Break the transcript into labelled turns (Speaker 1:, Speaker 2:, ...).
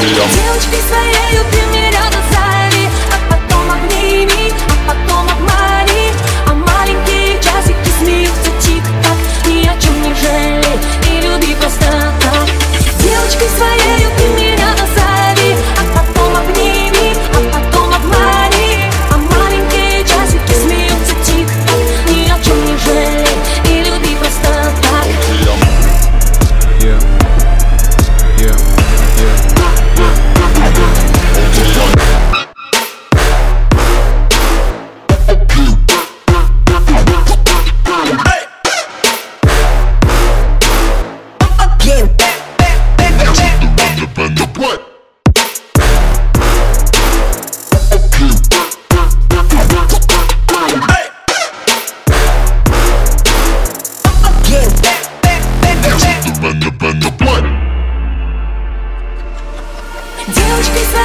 Speaker 1: Девочкой своею ты мне рядом зови, а потом обними, а потом обмани. А маленькие часики смеются тик-так. Ни о чем не жалей и люби просто так. Девочкой своею ты мне рядом зови, а потом обними, а потом обмани. А маленькие часики смеются тик-так. Ни о чем не жалей и люби просто так. Девочкой